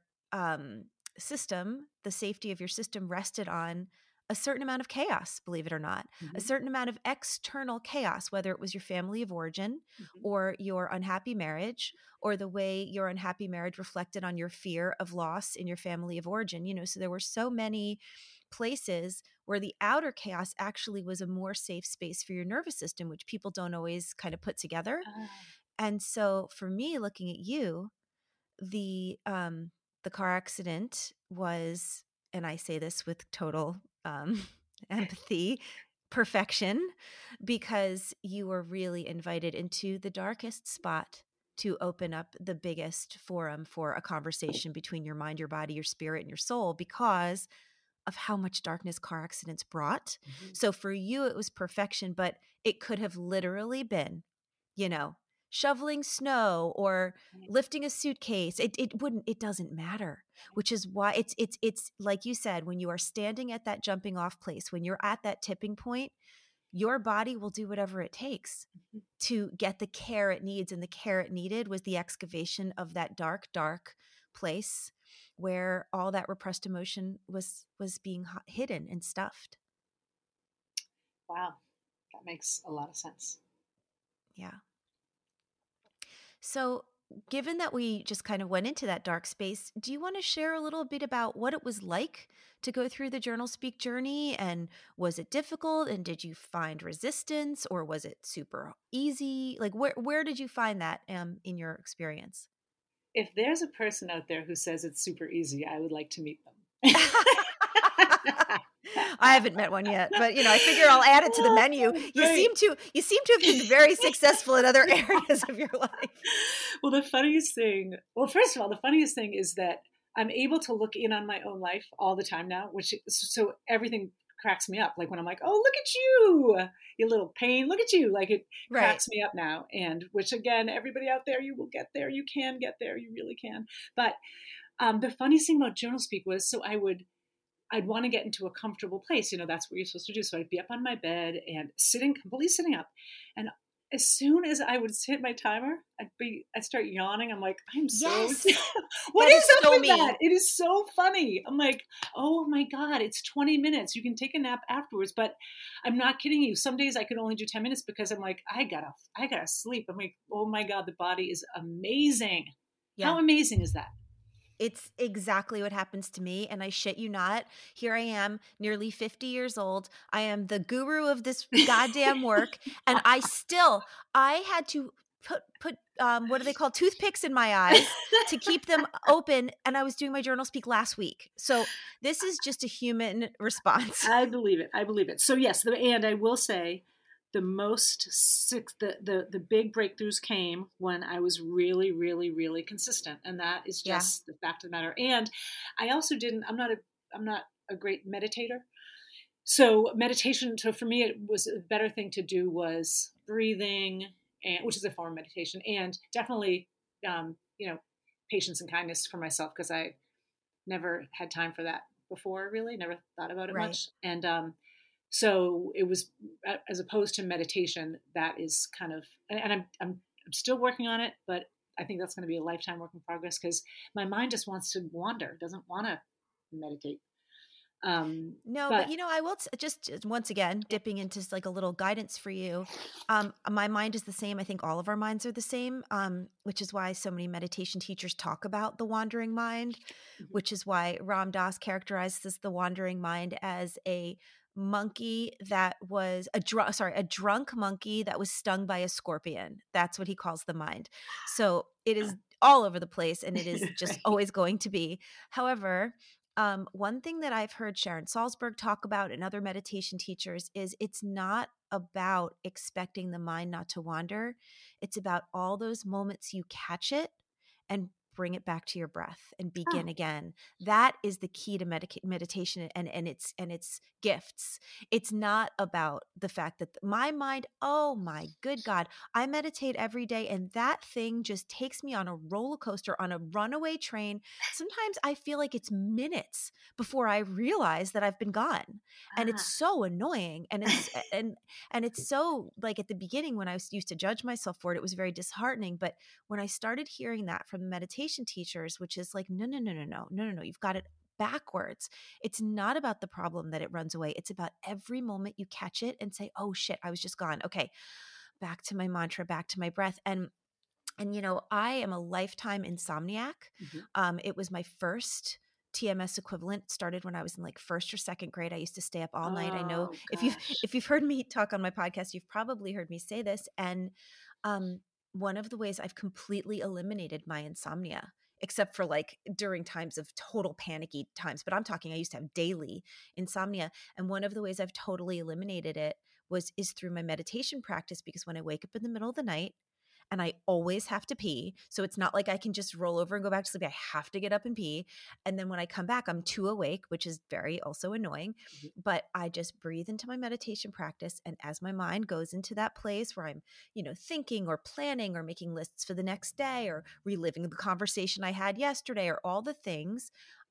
system, the safety of your system, rested on a certain amount of chaos, believe it or not, a certain amount of external chaos, whether it was your family of origin or your unhappy marriage, or the way your unhappy marriage reflected on your fear of loss in your family of origin. So there were so many places where the outer chaos actually was a more safe space for your nervous system, which people don't always kind of put together. And so for me, looking at you, the car accident was, and I say this with total empathy, perfection, because you were really invited into the darkest spot to open up the biggest forum for a conversation between your mind, your body, your spirit, and your soul, because of how much darkness car accidents brought. So for you, it was perfection, but it could have literally been, shoveling snow or lifting a suitcase. It doesn't matter, which is why it's like you said, when you are standing at that jumping off place, when you're at that tipping point, your body will do whatever it takes to get the care it needs. And the care it needed was the excavation of that dark, dark place where all that repressed emotion was being hidden and stuffed. Wow. That makes a lot of sense. Yeah. So given that we just kind of went into that dark space, do you want to share a little bit about what it was like to go through the Journal Speak journey? And was it difficult? And did you find resistance, or was it super easy? Like where did you find that in your experience? If there's a person out there who says it's super easy, I would like to meet them. I haven't met one yet, but I figure I'll add it to the menu. You seem to have been very successful in other areas of your life. Well, first of all, the funniest thing is that I'm able to look in on my own life all the time now, so everything cracks me up. Like when I'm like, oh, look at you, you little pain, look at you. Like it cracks me up now. And which again, everybody out there, you will get there. You can get there. You really can. But the funniest thing about Journal Speak was, so I'd want to get into a comfortable place. That's what you're supposed to do. So I'd be up on my bed and completely sitting up. And as soon as I would hit my timer, I'd start yawning. I'm like, I'm so, what is up with that? It is so funny. I'm like, oh my God, it's 20 minutes. You can take a nap afterwards, but I'm not kidding you. Some days I could only do 10 minutes because I'm like, I gotta sleep. I'm like, oh my God, the body is amazing. Yeah. How amazing is that? It's exactly what happens to me. And I shit you not, here I am, nearly 50 years old. I am the guru of this goddamn work. And I had to put what do they call, toothpicks in my eyes to keep them open. And I was doing my Journal Speak last week. So this is just a human response. I believe it. So yes, and I will say, the big breakthroughs came when I was really, really, really consistent. And that is just the fact of the matter. And I also I'm not a great meditator. So meditation, for me, it was a better thing to do was breathing, which is a form of meditation, and definitely, patience and kindness for myself, because I never had time for that before, really, never thought about it much. And, so it was, as opposed to meditation, that is kind of, and I'm still working on it, but I think that's going to be a lifetime work in progress, because my mind just wants to wander, doesn't want to meditate. No, but I will just once again, dipping into like a little guidance for you. My mind is the same. I think all of our minds are the same, which is why so many meditation teachers talk about the wandering mind, which is why Ram Dass characterizes the wandering mind as a monkey that was a drunk monkey that was stung by a scorpion. That's what he calls the mind. So it is all over the place, and it is just always going to be. However, One thing that I've heard Sharon Salzberg talk about and other meditation teachers is it's not about expecting the mind not to wander. It's about all those moments you catch it and bring it back to your breath and Ah, begin again. That is the key to meditation and its gifts. It's not about the fact that my mind, oh my good God, I meditate every day and that thing just takes me on a roller coaster, on a runaway train. Sometimes I feel like it's minutes before I realize that I've been gone. And it's ah. so annoying. And it's and it's so, like, at the beginning when I used to judge myself for it, it was very disheartening. But when I started hearing that from the meditation teachers, which is like, no, no, no, no, no, no, no, no, you've got it backwards. It's not about the problem that it runs away. It's about every moment you catch it and say, oh shit, I was just gone. Okay, back to my mantra, back to my breath. And I am a lifetime insomniac. Mhm. It was my first TMS equivalent. Started when I was in like first or second grade. I used to stay up all night. I know Oh if you've gosh. if you've heard me talk on my podcast, you've probably heard me say this. And um, one of the ways I've completely eliminated my insomnia, except for like during times of total panicky times, but I'm talking I used to have daily insomnia. And one of the ways I've totally eliminated it is through my meditation practice, because when I wake up in the middle of the night, and I always have to pee. So it's not like I can just roll over and go back to sleep. I have to get up and pee. And then when I come back, I'm too awake, which is very also annoying. Mhm. But I just breathe into my meditation practice. And as my mind goes into that place where I'm, thinking or planning or making lists for the next day or reliving the conversation I had yesterday or all the things,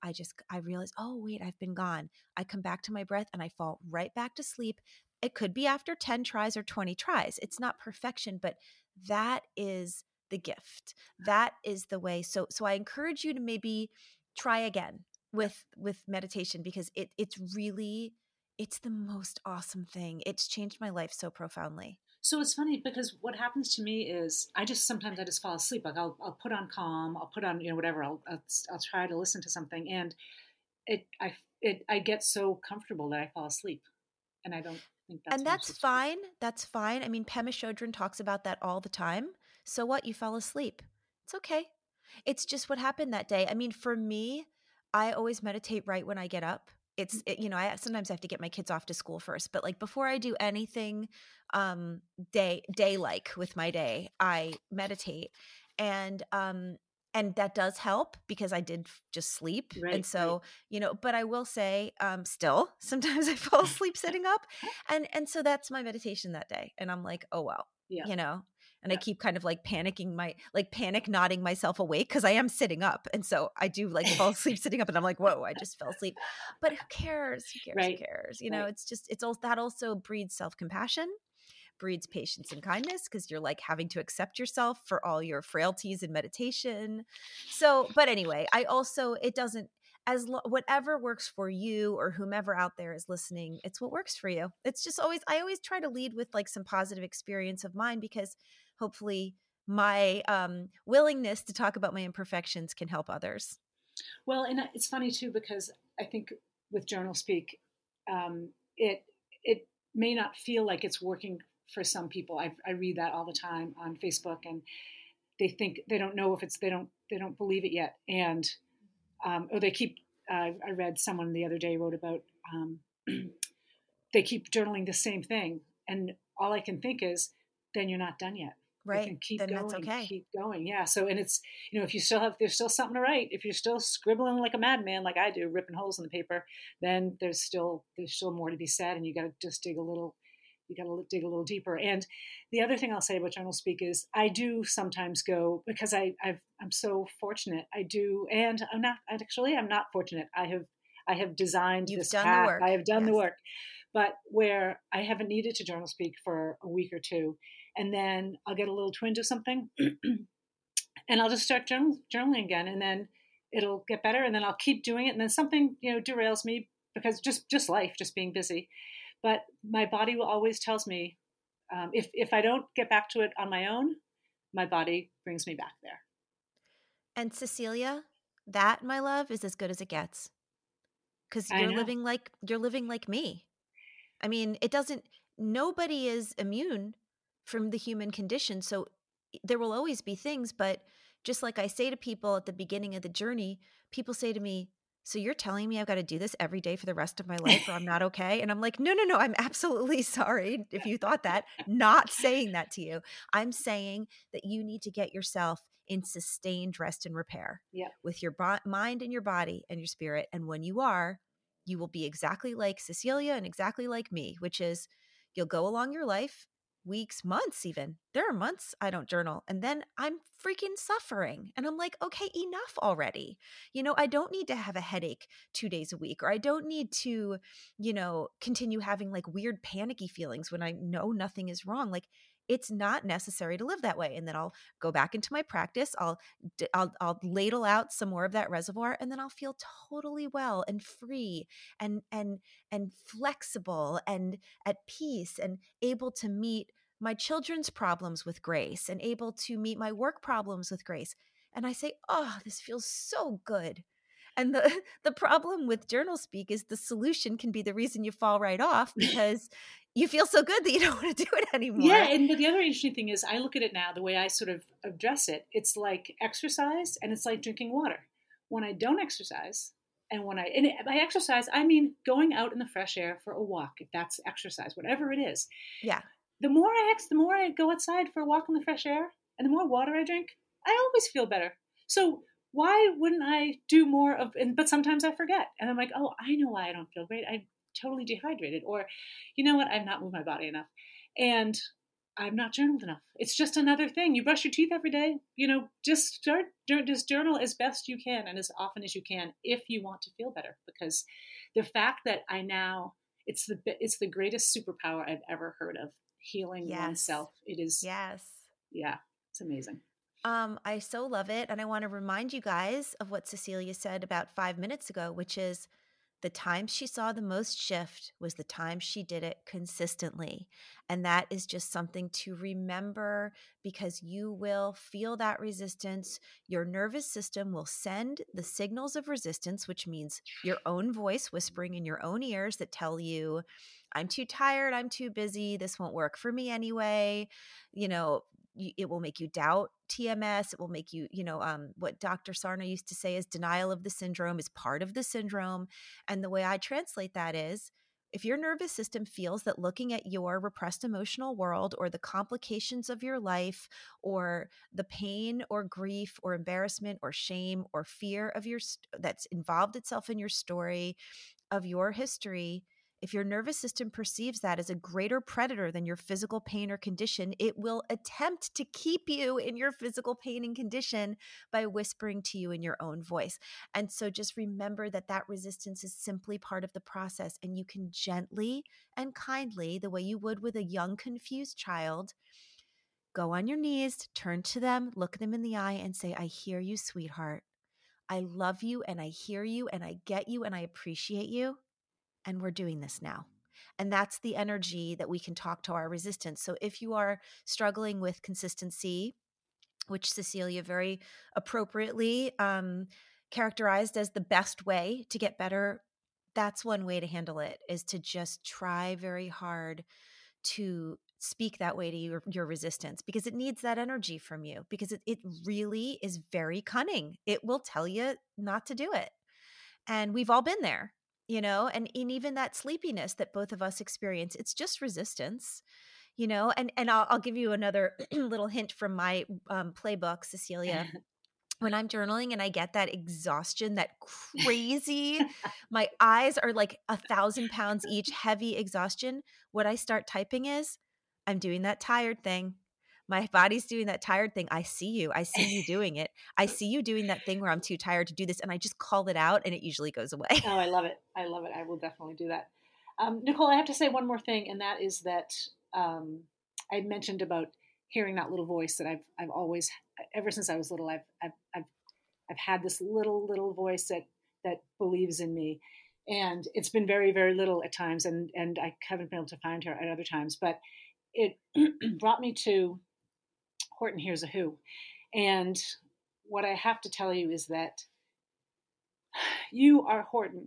I realize, oh, wait, I've been gone. I come back to my breath and I fall right back to sleep. It could be after 10 tries or 20 tries. It's not perfection, but that is the gift. That is the way. So I encourage you to maybe try again with meditation, because it's the most awesome thing. It's changed my life so profoundly. So it's funny because what happens to me is sometimes I just fall asleep. Like I'll put on Calm, I'll put on whatever. I'll try to listen to something, and I get so comfortable that I fall asleep, and I don't think that's And what I'm that's supposed to do. fine. That's fine. I mean, Pema Chodron talks about that all the time. So what? You fell asleep. It's okay. It's just what happened that day. I mean, for me, I always meditate right when I get up. I sometimes have to get my kids off to school first, but like before I do anything day like with my day, I meditate. And that does help because I did just sleep. And Right, right. so, but I will say, still, sometimes I fall asleep sitting up. And so that's my meditation that day. And I'm like, oh well, Yeah, you know, and I yeah. keep kind of like panic nodding myself awake because I am sitting up. And so I do like fall asleep sitting up and I'm like, whoa, I just fell asleep. But who cares? Who cares? Who Right, cares? right. It's all that also breeds self-compassion, breeds patience and kindness, because you're like having to accept yourself for all your frailties in meditation. So, but anyway, I also, it doesn't, whatever works for you or whomever out there is listening, it's what works for you. It's just I always try to lead with like some positive experience of mine, because hopefully my willingness to talk about my imperfections can help others. Well, and it's funny too because I think with Journal Speak, it may not feel like it's working for some people. I read that all the time on Facebook, and they think they don't know if it's they don't believe it yet, and or they keep. I read someone the other day wrote about um, they keep journaling the same thing, and all I can think is, then you're not done yet. Like, Right? then Then that's okay. keep going. Yeah. So, and it's if you still have, there's still something to write. If you're still scribbling like a madman, like I do, ripping holes in the paper, then there's still more to be said, and you got to just dig a little. You got to dig a little deeper. And the other thing I'll say about Journal Speak is I do sometimes go because I'm so fortunate. I do, and I'm not fortunate. I have designed You've this done the path. I work. have done the Yes. work, but where I haven't needed to Journal Speak for a week or two, and then I'll get a little twinge of something, and I'll just start journaling again, and then it'll get better, and then I'll keep doing it, and then something derails me because just life, just being busy. But my body will always tells me if I don't get back to it on my own, my body brings me back there. And Cecilia, that, my love, is as good as it gets, because I know. you're living like me. I mean, it doesn't, nobody is immune from the human condition. So there will always be things, but just like I say to people at the beginning of the journey, people say to me, so you're telling me I've got to do this every day for the rest of my life or I'm not okay? And I'm like, no, no, no, I'm absolutely sorry if you thought that. Not saying that to you. I'm saying that you need to get yourself in sustained rest and repair Yeah. with your mind and your body and your spirit. And when you are, you will be exactly like Cecilia and exactly like me, which is you'll go along your life, weeks, months even. There are months I don't journal. And then I'm freaking suffering. And I'm like, okay, enough already. I don't need to have a headache 2 days a week, or I don't need to, continue having like weird panicky feelings when I know nothing is wrong. Like, it's not necessary to live that way. And then I'll go back into my practice. I'll ladle out some more of that reservoir, and then I'll feel totally well and free and flexible and at peace and able to meet my children's problems with grace and able to meet my work problems with grace. And I say, oh, this feels so good. And the problem with journal speak is the solution can be the reason you fall right off because you feel so good that you don't want to do it Yeah, anymore. and but the other interesting thing is I look at it now, the way I sort of address it, it's like exercise and it's like drinking water. When I don't exercise, and by exercise, I mean going out in the fresh air for a walk, if that's exercise, whatever it is. Yeah. The more I go outside for a walk in the fresh air and the more water I drink, I always feel better. So why wouldn't I do more but sometimes I forget. And I'm like, oh, I know why I don't feel great. I'm totally dehydrated. Or, you know what? I've not moved my body enough. And I've not journaled enough. It's just another thing. You brush your teeth every day. Just journal as best you can and as often as you can if you want to feel better. Because the fact that it's the greatest superpower I've ever heard of, healing Yes. oneself. It is. Yes. Yeah, it's amazing. I so love it. And I want to remind you guys of what Cecilia said about 5 minutes ago, which is the time she saw the most shift was the time she did it consistently. And that is just something to remember because you will feel that resistance. Your nervous system will send the signals of resistance, which means your own voice whispering in your own ears that tell you, I'm too tired, I'm too busy, this won't work for me anyway. It will make you doubt TMS. It will make you, what Dr. Sarna used to say is denial of the syndrome is part of the syndrome. And the way I translate that is if your nervous system feels that looking at your repressed emotional world or the complications of your life or the pain or grief or embarrassment or shame or fear of that's involved itself in your story of your history, if your nervous system perceives that as a greater predator than your physical pain or condition, it will attempt to keep you in your physical pain and condition by whispering to you in your own voice. And so just remember that that resistance is simply part of the process. And you can gently and kindly, the way you would with a young, confused child, go on your knees, turn to them, look them in the eye and say, I hear you, sweetheart. I love you and I hear you and I get you and I appreciate you. And we're doing this now. And that's the energy that we can talk to our resistance. So if you are struggling with consistency, which Cecilia very appropriately characterized as the best way to get better, that's one way to handle it, is to just try very hard to speak that way to your resistance, because it needs that energy from you, because it really is very cunning. It will tell you not to do it. And we've all been there, and in even that sleepiness that both of us experience, it's just resistance, and I'll give you another little hint from my playbook, Cecilia. When I'm journaling and I get that exhaustion, that crazy, my eyes are like 1,000 pounds each, heavy exhaustion, what I start typing is, I'm doing that tired thing. My body's doing that tired thing. I see you. I see you doing it. I see you doing that thing where I'm too tired to do this. And I just call it out and it usually goes away. Oh, I love it. I love it. I will definitely do that. Nicole, I have to say one more thing, and that is that I mentioned about hearing that little voice that I've always, ever since I was little, I've had this little voice that believes in me, and it's been very, very little at times, and I haven't been able to find her at other times, but it brought me to Horton Hears a Who, and what I have to tell you is that you are Horton,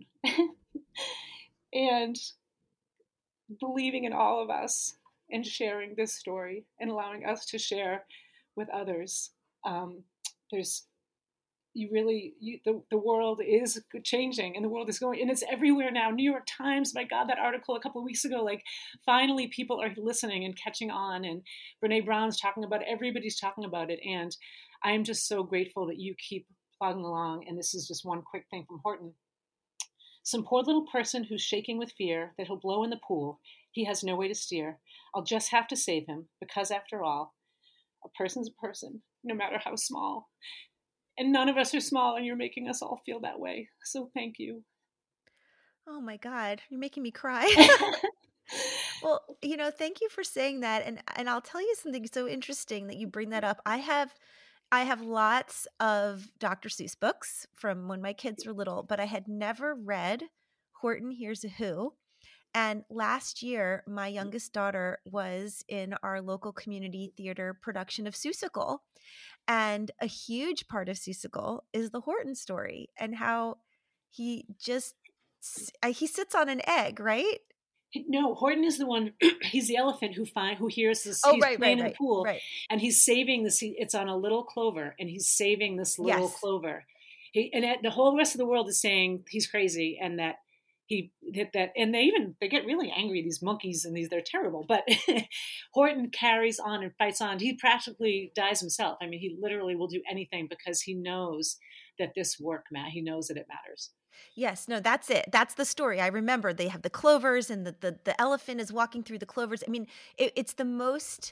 and believing in all of us and sharing this story and allowing us to share with others. There's the world is changing, and the world is going, and it's everywhere now. New York Times, my God, that article a couple of weeks ago, like finally people are listening and catching on, and Brene Brown's talking about it, everybody's talking about it. And I'm just so grateful that you keep plugging along. And this is just one quick thing from Horton. Some poor little person who's shaking with fear that he'll blow in the pool. He has no way to steer. I'll just have to save him, because after all, a person's a person, no matter how small. And none of us are small, and you're making us all feel that way. So thank you. Oh my God, you're making me cry. Well, thank you for saying that. And I'll tell you something so interesting that you bring that up. I have lots of Dr. Seuss books from when my kids were little, but I had never read Horton Hears a Who. And last year, my youngest daughter was in our local community theater production of Seussical. And a huge part of Seussical is the Horton story and how he just he sits on an egg, right? No, Horton is the one. He's the elephant who hears this. Oh, He's right, playing in the right, pool, right. and he's saving this. It's on a little clover, and he's saving this little Yes. clover. The whole rest of the world is saying he's crazy, and that and they get really angry. These monkeys and they're terrible. But Horton carries on and fights on. He practically dies himself. I mean, he literally will do anything because he knows that this work, Matt. He knows that it matters. Yes, no, that's it. That's the story. I remember they have the clovers and the elephant is walking through the clovers. I mean, it's the most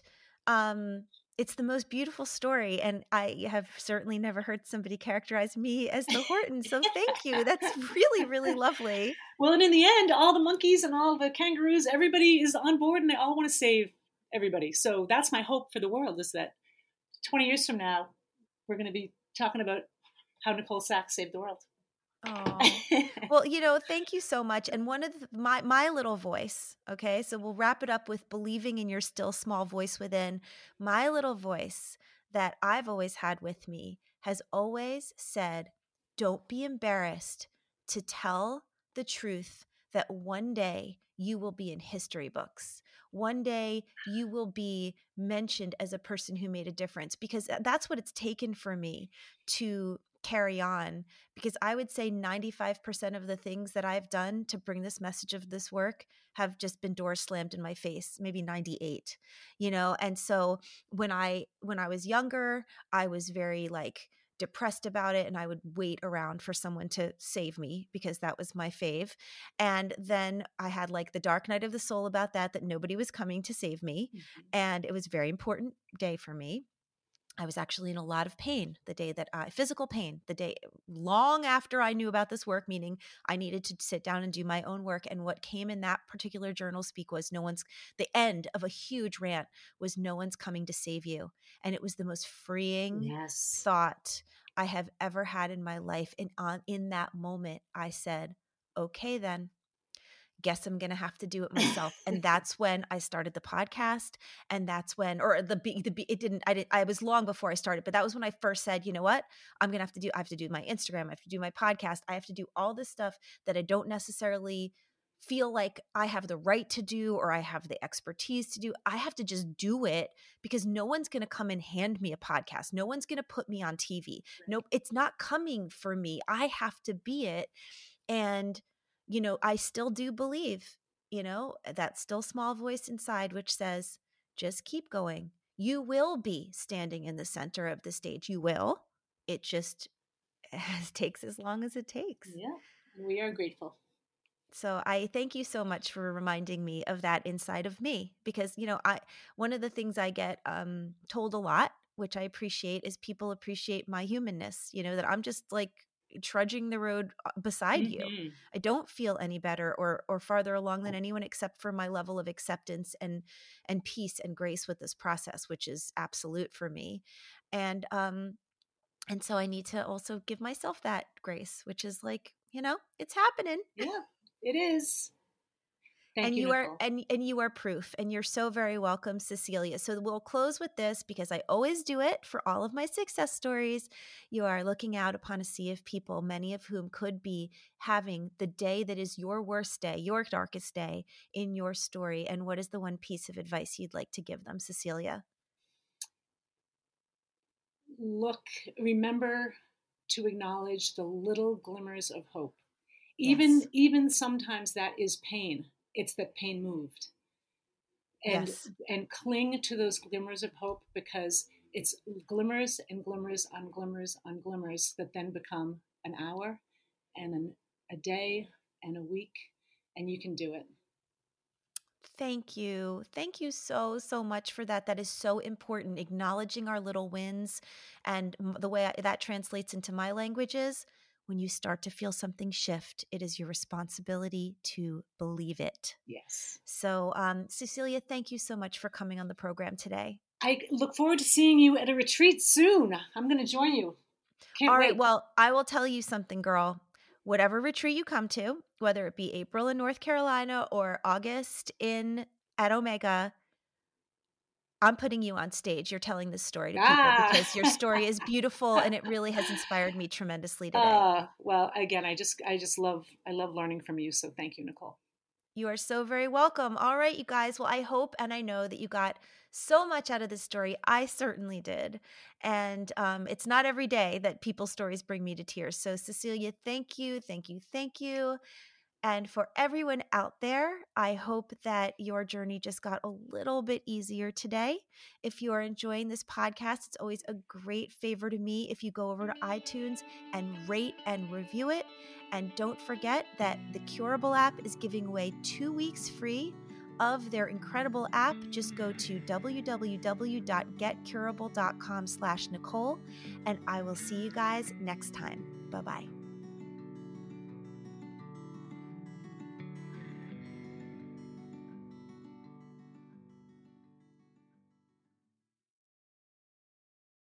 beautiful story, and I have certainly never heard somebody characterize me as the Horton. So thank you. That's really, really lovely. Well, and in the end, all the monkeys and all the kangaroos, everybody is on board, and they all want to save everybody. So that's my hope for the world, is that 20 years from now, we're going to be talking about how Nicole Sachs saved the world. Oh, well, thank you so much. And one of my little voice, okay, so we'll wrap it up with believing in your still small voice within. My little voice that I've always had with me has always said, don't be embarrassed to tell the truth that one day you will be in history books. One day you will be mentioned as a person who made a difference, because that's what it's taken for me to carry on. Because I would say 95% of the things that I've done to bring this message of this work have just been doors slammed in my face, maybe 98, And so when I was younger, I was very depressed about it, and I would wait around for someone to save me because that was my fave. And then I had the dark night of the soul about that nobody was coming to save me. Mm-hmm. And it was a very important day for me. I was actually in a lot of pain the day that physical pain, the day long after I knew about this work, meaning I needed to sit down and do my own work. And what came in that particular journal speak was the end of a huge rant was no one's coming to save you. And it was the most freeing thought I have ever had in my life. And in that moment, I said, okay, then. Guess I'm going to have to do it myself. And that's when I started the podcast. And that's when, or I was long before I started, but that was when I first said, you know what, I have to do my Instagram. I have to do my podcast. I have to do all this stuff that I don't necessarily feel like I have the right to do, or I have the expertise to do. I have to just do it, because no one's going to come and hand me a podcast. No one's going to put me on TV. Right. Nope. It's not coming for me. I have to be it. And I still do believe, that still small voice inside, which says, just keep going. You will be standing in the center of the stage. You will. It just takes as long as it takes. Yeah, we are grateful. So I thank you so much for reminding me of that inside of me, because, one of the things I get told a lot, which I appreciate, is people appreciate my humanness, that I'm just trudging the road beside you. I don't feel any better or farther along than anyone, except for my level of acceptance and peace and grace with this process, which is absolute for me. And so I need to also give myself that grace, which is it's happening. Yeah, it is. Thank you, Nicole. You are proof, and you're so very welcome, Cecilia. So we'll close with this, because I always do it for all of my success stories. You are looking out upon a sea of people, many of whom could be having the day that is your worst day, your darkest day in your story. And what is the one piece of advice you'd like to give them, Cecilia? Remember to acknowledge the little glimmers of hope. Yes. Even sometimes that is pain. It's that pain moved. Yes. And cling to those glimmers of hope, because it's glimmers and glimmers on glimmers on glimmers that then become an hour and a day and a week, and you can do it. Thank you. Thank you so, so much for that. That is so important. Acknowledging our little wins. And the way that translates into my language is when you start to feel something shift, it is your responsibility to believe it. Yes. So, Cecilia, thank you so much for coming on the program today. I look forward to seeing you at a retreat soon. I'm going to join you. Can't All wait. right. Well, I will tell you something, girl. Whatever retreat you come to, whether it be April in North Carolina or August at Omega, I'm putting you on stage. You're telling this story to people because your story is beautiful and it really has inspired me tremendously today. Well, again, I love learning from you. So thank you, Nicole. You are so very welcome. All right, you guys. Well, I hope and I know that you got so much out of this story. I certainly did. And it's not every day that people's stories bring me to tears. So, Cecilia, thank you. Thank you. Thank you. And for everyone out there, I hope that your journey just got a little bit easier today. If you are enjoying this podcast, it's always a great favor to me if you go over to iTunes and rate and review it. And don't forget that the Curable app is giving away 2 weeks free of their incredible app. Just go to www.getcurable.com/Nicole, and I will see you guys next time. Bye-bye.